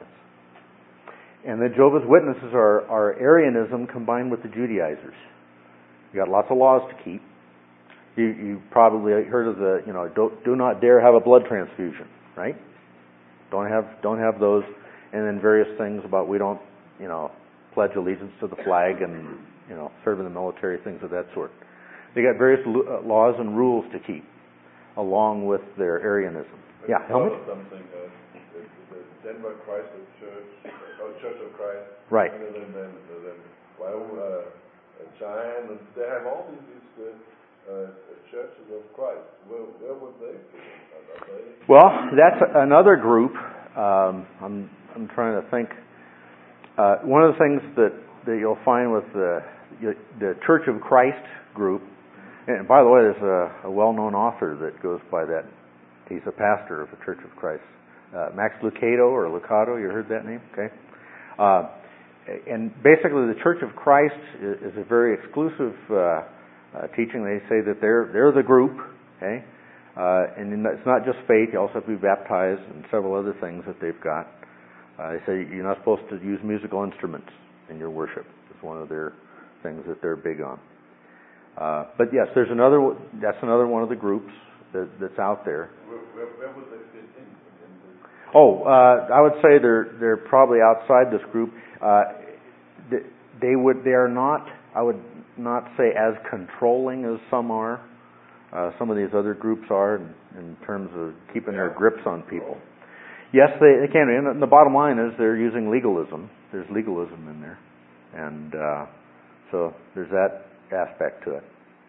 And the Jehovah's Witnesses are, are Arianism combined with the Judaizers. You got lots of laws to keep. You, you probably heard of the, you know, don't, do not dare have a blood transfusion, right? Don't have, don't have those, and then various things about we don't, you know, pledge allegiance to the flag and, you know, serve in the military, things of that sort. They got various laws and rules to keep, along with their Arianism. I Yeah, Helmut? Something, uh, the, the Denver Christ Church, or Church of Christ. Right. And then, then, then well, uh, Giant, and they have all these, these uh, uh, churches of Christ. Where, where would they fit in? Are they? Well, that's another group. Um, I'm I'm trying to think. Uh, one of the things that, that you'll find with the the Church of Christ group, and by the way, there's a, a well-known author that goes by that. He's a pastor of the Church of Christ, uh, Max Lucado or Lucado. You heard that name? Okay. Uh, and basically, the Church of Christ is, is a very exclusive uh, uh, teaching. They say that they're they're the group. Okay. Uh, and it's not just faith. You also have to be baptized and several other things that they've got. Uh, they say you're not supposed to use musical instruments in your worship. It's one of their things that they're big on. Uh, but yes, there's another. That's another one of the groups that, that's out there. Where, where, where would they fit in? Oh, uh, I would say they're they're probably outside this group. Uh, they, they would. They are not. I would not say as controlling as some are. Uh, some of these other groups are in, in terms of keeping their grips on people. Yes, they, they can. And the bottom line is they're using legalism. There's legalism in there, and uh, so there's that aspect to it.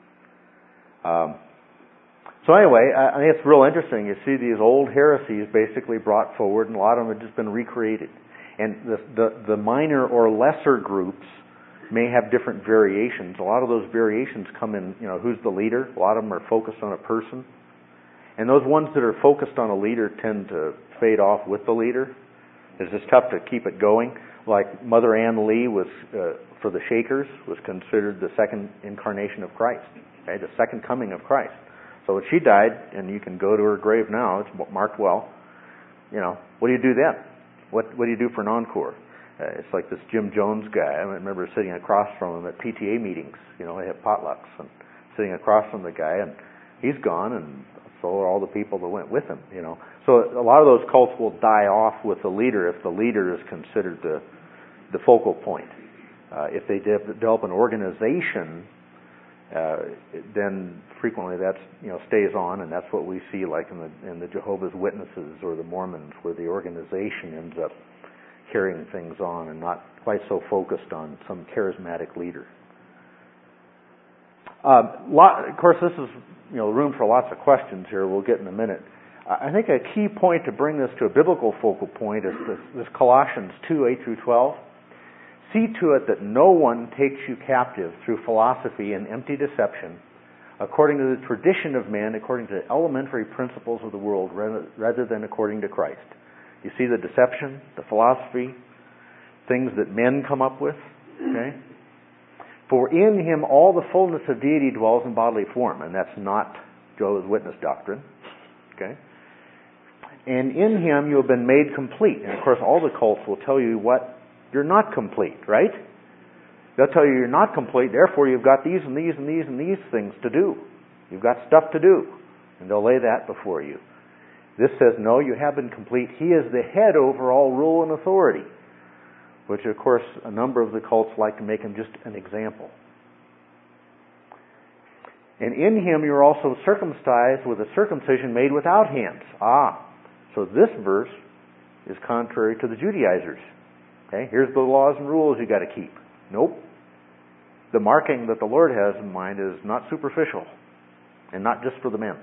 Um, so anyway, I, I think it's real interesting. You see these old heresies basically brought forward, and a lot of them have just been recreated. And the the, the minor or lesser groups may have different variations. A lot of those variations come in, you know, who's the leader? A lot of them are focused on a person. And those ones that are focused on a leader tend to fade off with the leader. It's just tough to keep it going. Like Mother Ann Lee was, uh, for the Shakers, was considered the second incarnation of Christ. Okay, the second coming of Christ. So when she died, and you can go to her grave now, it's marked well, you know, what do you do then? What, what do you do for an encore? Uh, it's like this Jim Jones guy. I remember sitting across from him at P T A meetings. You know, they have potlucks, and sitting across from the guy, and he's gone, and so are all the people that went with him. You know, so a lot of those cults will die off with the leader if the leader is considered the the focal point. Uh, if they de- develop an organization, uh, then frequently that's you know stays on, and that's what we see like in the in the Jehovah's Witnesses or the Mormons, where the organization ends up carrying things on and not quite so focused on some charismatic leader. Uh, lot, of course, this is you know room for lots of questions here. We'll get in a minute. I think a key point to bring this to a biblical focal point is this, this Colossians two, eight through twelve. See to it that no one takes you captive through philosophy and empty deception, according to the tradition of man, according to the elementary principles of the world, rather, rather than according to Christ. You see the deception, the philosophy, things that men come up with. Okay? For in him all the fullness of deity dwells in bodily form, and that's not Jehovah's Witness doctrine. Okay? And in him you have been made complete. And of course all the cults will tell you what you're not complete, right? They'll tell you you're not complete, therefore you've got these and these and these and these things to do. You've got stuff to do. And they'll lay that before you. This says, no, you have been complete. He is the head over all rule and authority. Which, of course, a number of the cults like to make him just an example. And in him you're also circumcised with a circumcision made without hands. Ah, so this verse is contrary to the Judaizers. Okay, here's the laws and rules you got to keep. Nope. The marking that the Lord has in mind is not superficial, and not just for the men.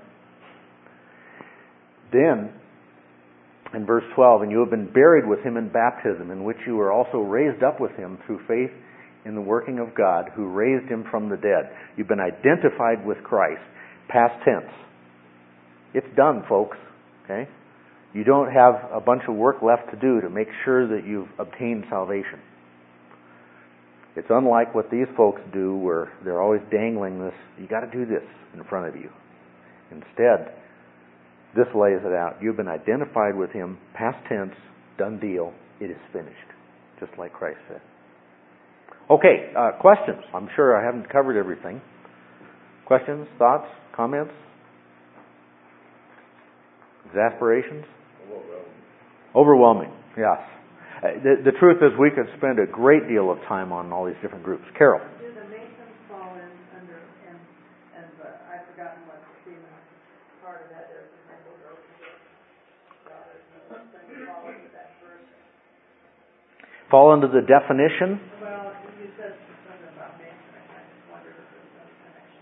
Then, in verse twelve, and you have been buried with him in baptism, in which you were also raised up with him through faith in the working of God, who raised him from the dead. You've been identified with Christ. Past tense. It's done, folks. Okay? You don't have a bunch of work left to do to make sure that you've obtained salvation. It's unlike what these folks do, where they're always dangling this, you got to do this in front of you. Instead, this lays it out. You've been identified with him, past tense, done deal, it is finished. Just like Christ said. Okay, uh, questions. I'm sure I haven't covered everything. Questions, thoughts, comments? Exasperations? Overwhelming. Overwhelming, yes. Uh, the, the truth is we could spend a great deal of time on all these different groups. Carol? Do the Masons fall in under, and, and uh, I've forgotten what the part of that is, the Michael fall into that verse. Fall into the definition? Well, you said something about Mason, and I just wondered if there's some connection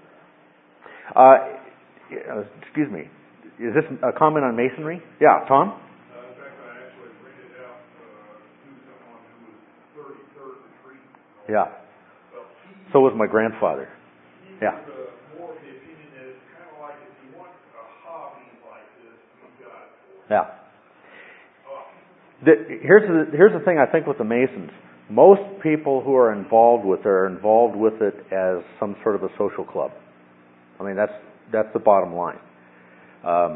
there. Uh, excuse me. Is this a comment on Masonry? Yeah, Tom? Uh, in fact, I actually rented out uh, to someone who was thirty-third Street. Yeah. Well, he, So was my grandfather. he Yeah. was uh, more of the opinion that it's kind of like if you want a hobby like this, you've got it for it. Yeah. Oh, The, here's the here's the thing I think with the Masons. Most people who are involved with it are involved with it as some sort of a social club. I mean, that's that's the bottom line. Um,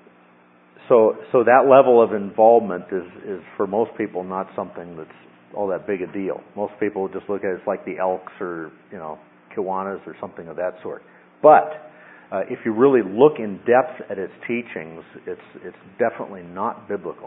so so that level of involvement is, is for most people not something that's all that big a deal. Most people just look at it as like the Elks or, you know, Kiwanis or something of that sort. But uh, if you really look in depth at its teachings, it's it's definitely not biblical.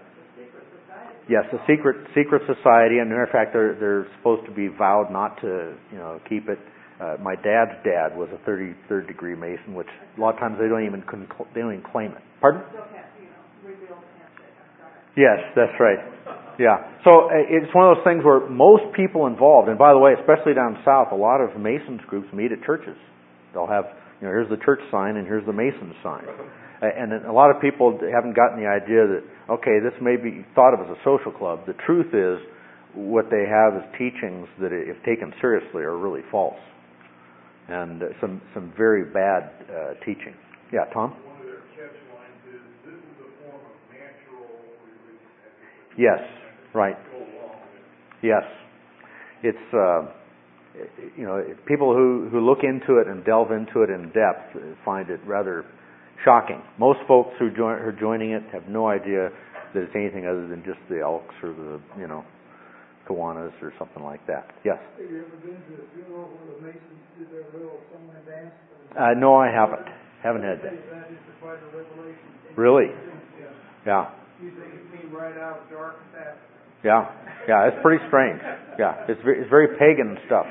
Yes, a secret secret society, and matter of fact, they're they're supposed to be vowed not to, you know, keep it. Uh, my dad's dad was a thirty-third degree Mason, which a lot of times they don't even they don't even claim it. Pardon? Still can't, you know, reveal the handshake, I'm sorry. Yes, that's right. Yeah. So uh, it's one of those things where most people involved, and by the way, especially down south, a lot of Masons groups meet at churches. They'll have, you know, here's the church sign and here's the Mason sign. And a lot of people haven't gotten the idea that, okay, this may be thought of as a social club. The truth is, what they have is teachings that, if taken seriously, are really false. And some some very bad uh, teaching. Yeah, Tom? one of their catch lines is, this is a form of natural religion. Yes, right. Go along with it. Yes. It's, uh, you know, people who, who look into it and delve into it in depth find it rather shocking. Most folks who join, who are joining it have no idea that it's anything other than just the Elks or the, you know, Kiwanis or something like that. Yes? Have you ever been to a funeral where the Masons did their little song and dance? Uh, no, I haven't. Haven't had that. That is quite a revelation. Really? Yeah. Yeah. You think it came right out of dark Africa. Yeah. Yeah, it's pretty strange. Yeah, it's very, it's very pagan stuff.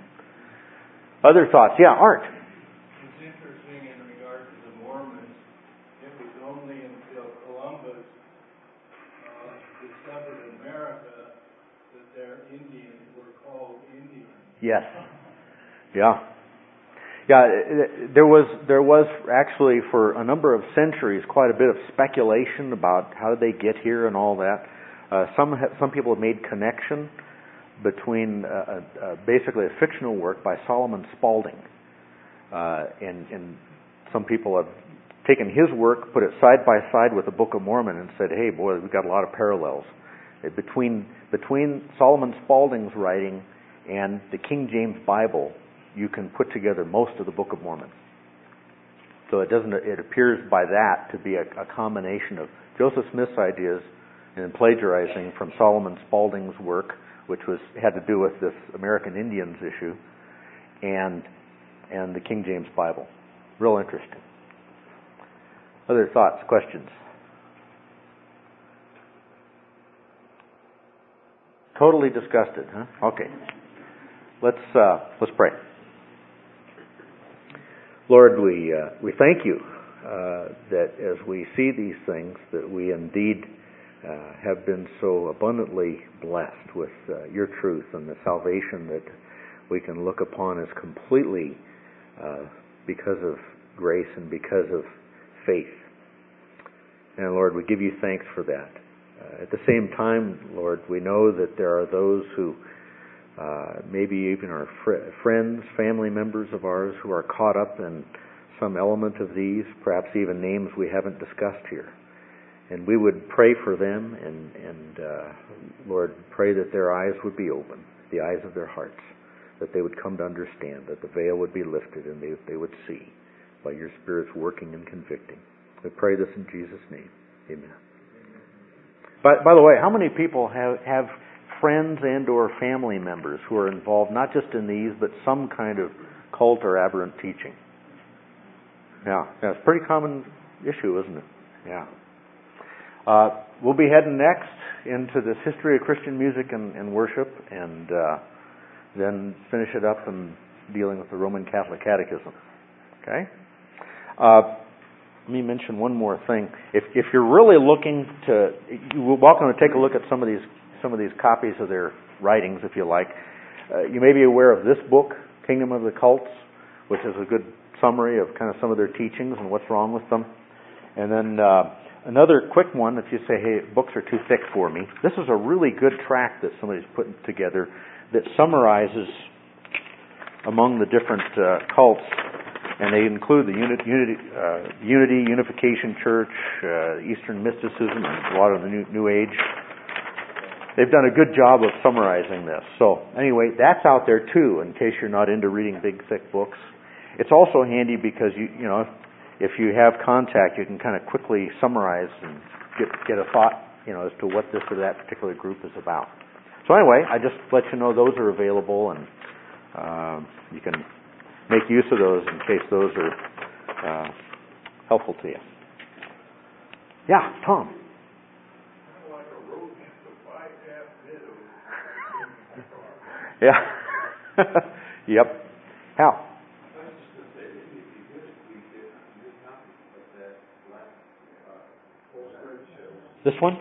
Other thoughts? Yeah, Art. It's interesting in regard to the Mormons. It was only until Columbus uh, discovered America that their Indians were called Indians. Yes. Yeah. Yeah, there was there was actually for a number of centuries quite a bit of speculation about how did they get here and all that. Uh, some ha- some people have made connection between uh, uh, basically a fictional work by Solomon Spaulding, uh, and, and some people have taken his work, put it side by side with the Book of Mormon, and said, "Hey, boy, we've got a lot of parallels uh, between between Solomon Spaulding's writing and the King James Bible. You can put together most of the Book of Mormon." So it doesn't. It appears by that to be a, a combination of Joseph Smith's ideas and plagiarizing from Solomon Spaulding's work, which was had to do with this American Indians issue, and and the King James Bible. Real interesting. Other thoughts, questions? Totally disgusted, huh? Okay. Let's uh, let's pray. Lord, we uh, we thank you uh, that as we see these things, that we indeed uh, have been so abundantly blessed with uh, your truth and the salvation that we can look upon as completely uh, because of grace and because of faith. And Lord, we give you thanks for that. Uh, at the same time, Lord, we know that there are those who uh, maybe even are fr- friends, family members of ours who are caught up in some element of these, perhaps even names we haven't discussed here. And we would pray for them and, and uh, Lord, pray that their eyes would be open, the eyes of their hearts, that they would come to understand, that the veil would be lifted and they, they would see by your Spirit's working and convicting. We pray this in Jesus' name. Amen. By, by the way, how many people have, have friends and or family members who are involved not just in these, but some kind of cult or aberrant teaching? Yeah, yeah, it's a pretty common issue, isn't it? Yeah. Uh, we'll be heading next into this history of Christian music and, and worship, and uh, then finish it up and dealing with the Roman Catholic Catechism. Okay? Uh, let me mention one more thing. If if you're really looking to, you're welcome to take a look at some of these some of these copies of their writings, if you like. Uh, you may be aware of this book, Kingdom of the Cults, which is a good summary of kind of some of their teachings and what's wrong with them. And then uh, another quick one, if you say, hey, books are too thick for me, this is a really good tract that somebody's put together that summarizes among the different uh, cults, and they include the unit, unity, uh, unity, Unification Church, uh, Eastern Mysticism, and a lot of the New, New Age. They've done a good job of summarizing this. So anyway, that's out there too, in case you're not into reading big, thick books. It's also handy because you you know if you have contact, you can kind of quickly summarize and get get a thought you know as to what this or that particular group is about. So anyway, I just let you know those are available, and uh, you can make use of those in case those are uh, helpful to you. Yeah, Tom. Yeah. Yep. How? This one?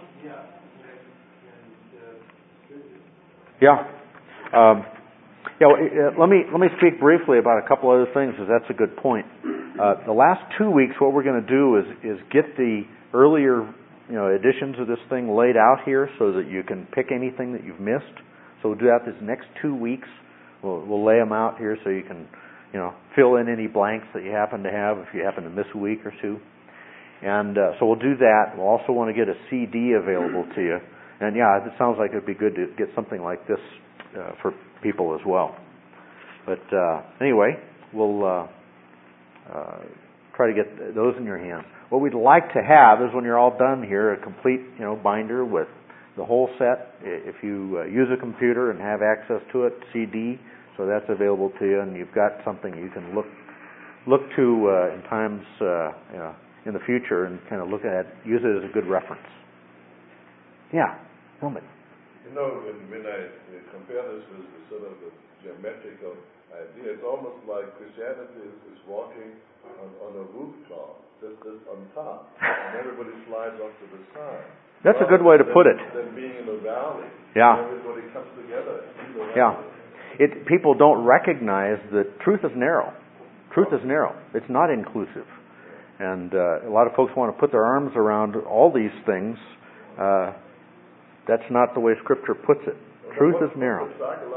Yeah. Um, yeah. Well, uh, let me let me speak briefly about a couple other things, because that's a good point. Uh, the last two weeks, what we're going to do is is get the earlier you know editions of this thing laid out here, so that you can pick anything that you've missed. So we'll do that this next two weeks. We'll, we'll lay them out here so you can, you know, fill in any blanks that you happen to have if you happen to miss a week or two. And uh, so we'll do that. We'll also want to get a C D available to you. And yeah, it sounds like it'd be good to get something like this uh, for people as well. But uh, anyway, we'll uh, uh, try to get those in your hands. What we'd like to have is, when you're all done here, a complete, you know, binder with the whole set. If you uh, use a computer and have access to it, C D, so that's available to you, and you've got something you can look look to uh, in times uh, you know, in the future, and kind of look at, use it as a good reference. Yeah, tell me. You know, when, when I compare this with the sort of the geometrical idea, it's almost like Christianity is, is walking on, on a rooftop, just, just on top, and everybody slides off to the side. That's a good way to put it. Than being in a valley. Yeah. Everybody comes together. Yeah. It, people don't recognize that truth is narrow. Truth is narrow. It's not inclusive. And uh, a lot of folks want to put their arms around all these things. Uh, that's not the way Scripture puts it. Truth is narrow.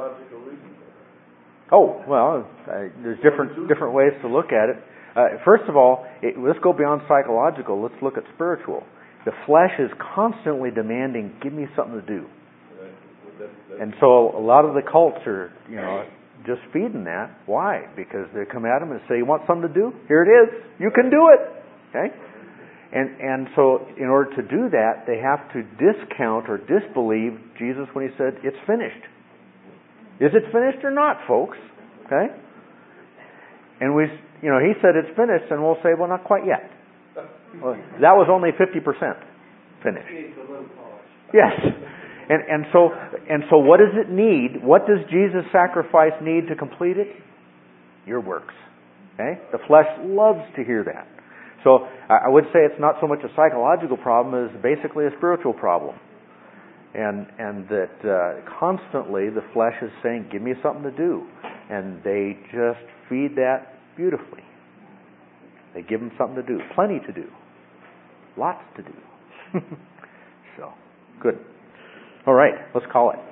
Oh, well, uh, there's different different ways to look at it. Uh, first of all, it, let's go beyond psychological. Let's look at spiritual. The flesh is constantly demanding, give me something to do. And so a lot of the cults are, you know, just feeding that. Why? Because they come at them and say, you want something to do? Here it is. You can do it. Okay? And and so in order to do that, they have to discount or disbelieve Jesus when he said, it's finished. Is it finished or not, folks? Okay? And we, you know, he said it's finished, and we'll say, well, not quite yet. Well, that was only fifty percent finished. Yes. And and so and so what does it need? What does Jesus' sacrifice need to complete it? Your works. Okay? The flesh loves to hear that. So I would say it's not so much a psychological problem as basically a spiritual problem. And and that uh, constantly the flesh is saying, give me something to do. And they just feed that beautifully. They give them something to do. Plenty to do. Lots to do. So, good. All right, let's call it.